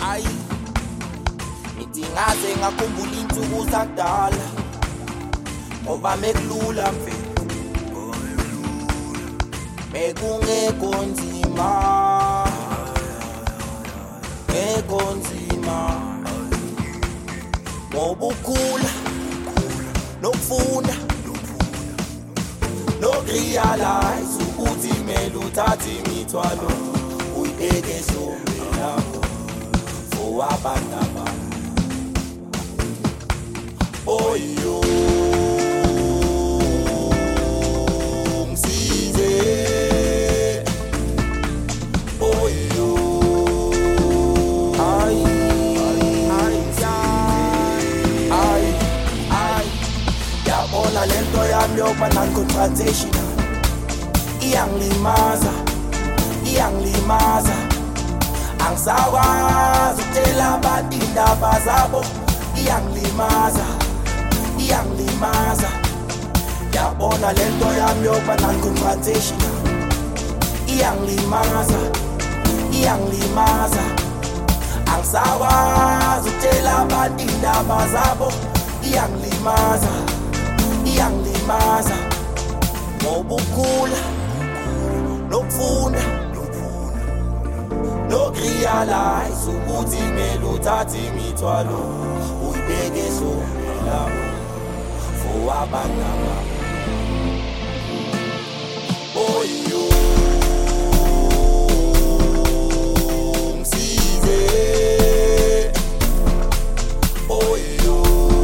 Ayi ngithi ngaze ngakhumbula insuku zakudala ngoba mekulula mfethu bekungekho nzima ngoba ukhula nokufunda nokurealize ukuthi kumele uthathe imithwalo uyibeke ehlombe lakho for abantu abanye. Oyo ngisize, oyo ay yabona lento yami yokuba non-confrontational iyangilimaza angisakwazi ukutshela abantu indaba zabo iyangilimaza yabona lento yami yokuba non-confrontational iyangilimaza angisakwazi ukutshela abantu indaba zabo iyangilimaza ngoba ukhula nokufunda nokurealize ukuthi kumele uthathe imithwalo uyibeke ehlombe lakho for abantu abanye. Oyo ngisize, oyo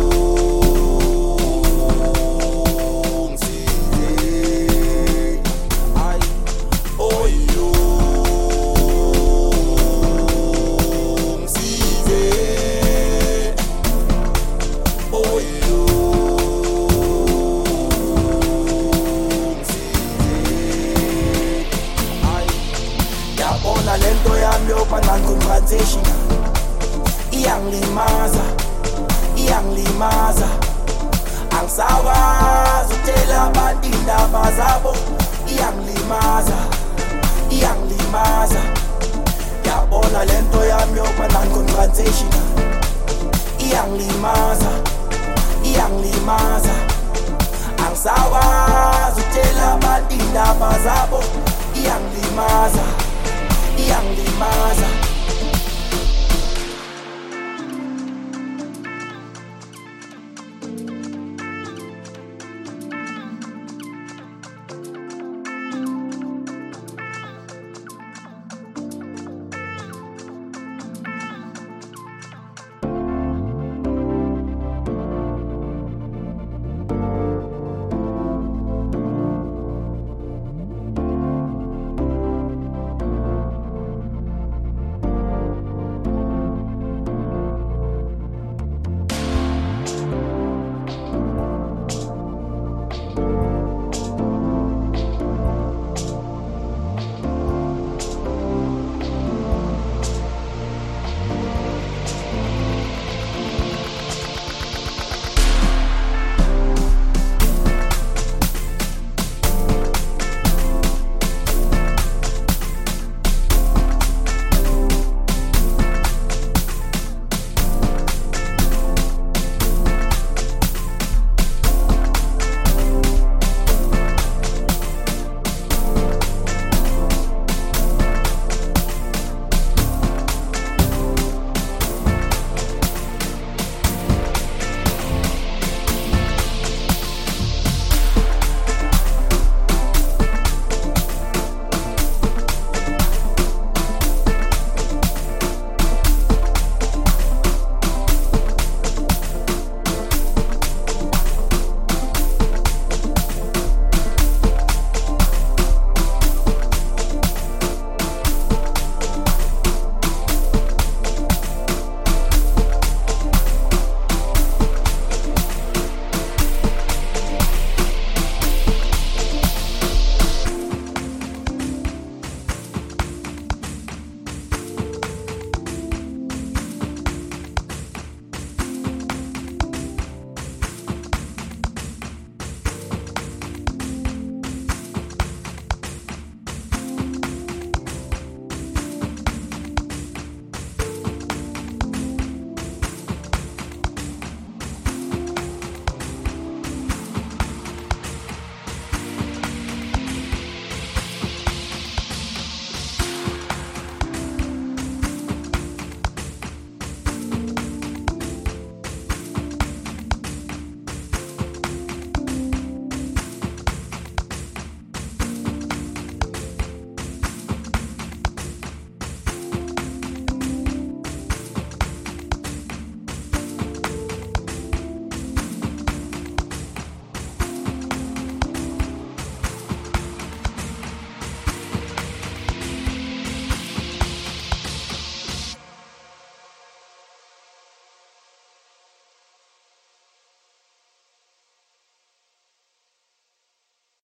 lento yami yokuba non-confrontational iyangilimaza angisakwazi ukutshela abantu indaba zabo iyangilimaza yabona lento yami yokuba non-confrontational iyangilimaza angisakwazi ukutshela abantu indaba zabo iyangilimaza